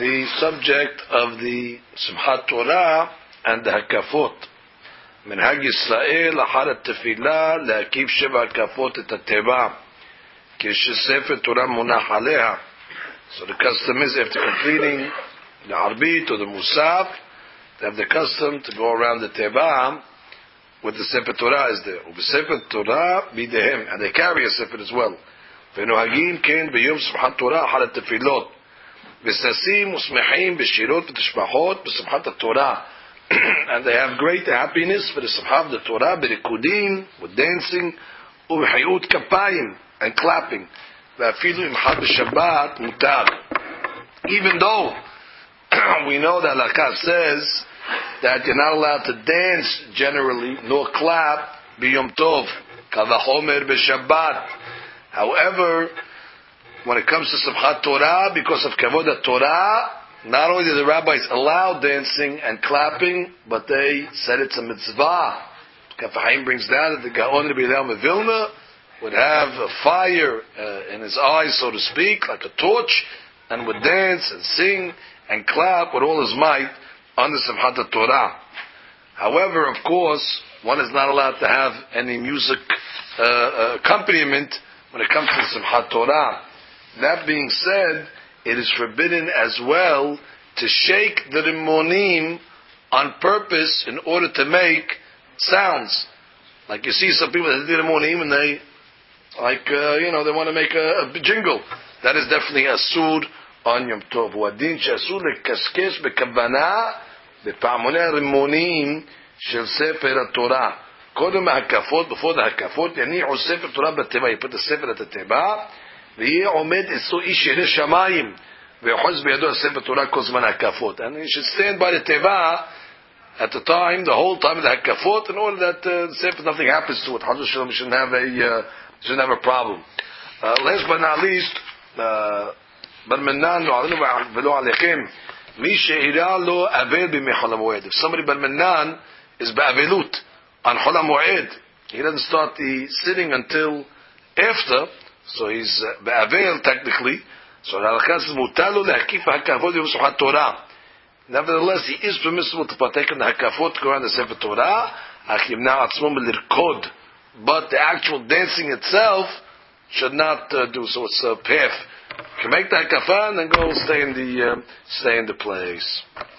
the subject of the Simchat Torah and the Hakafot. Minhag Yisrael אחר התפילה להקיף 7 הקפות את התיבה כשספר תורה מונח עליה. So the custom is after completing the Arbit or the Musaf, they have the custom to go around the Teba with the Sefer Torah is there. Sefer Torah bidehem, and they carry a Sefer as well. ונוהגים כן ביום שמחת תורה אחר התפילות. וששים ושמחים בשירות ותשבחות בשמחת התורה. And they have great happiness for the Simchat of the Torah, בריקודים, with dancing, ובחיאות כפיים, and clapping. ואפילו אם חד בשבת מותר. Even though we know that Halakha says that you're not allowed to dance generally, nor clap, biyom tov, kavachomer b'shabbat. However, when it comes to Simchat Torah, because of Kavod Torah, not only do the rabbis allow dancing and clapping, but they said it's a mitzvah. Kaf HaChaim brings down that the Gaon Rabbi Eliyahu Vilna would have a fire in his eyes, so to speak, like a torch, and would dance and sing and clap with all his might on the Simchat Torah. However, of course, one is not allowed to have any music accompaniment when it comes to Simchat Torah. That being said, it is forbidden as well to shake the rimonim on purpose in order to make sounds. Like you see some people that do the rimonim and they, they want to make a jingle. That is definitely asur on Yom Tov. Wadin she'asur lekashkesh bekavana בפעמוני הרימונים של ספר התורה. קודם ההקפות, before the הקפות, יניחו ספר תורה בתיבה, you put the ספר at the תיבה, ויהיה עומד אצלו איש ירא שמיים, ויחוז בידו הספר תורה כל זמן ההקפות. And he should stand by the תיבה at the time, the whole time of the הקפות, in order that the sefer, nothing happens to it. Chazal Shalom shouldn't have a problem. Last but not least, בר מנן לא עלינו ולא עליכם, מי שאירע לו אבל בימי חול המועד. If somebody בר מנן is באבלות on חול המועד, he doesn't start the sitting until after, so he's באבל technically, so ההלכה says מותר לו להקיף ההקפות ביום שמחת תורה. Nevertheless, he is permissible to partake in the הקפות to go around the Sefer Torah, אך ימנע עצמו מלרקוד, but the actual dancing itself should not do so. It's a path. You can make the hakafa and then go stay in the place.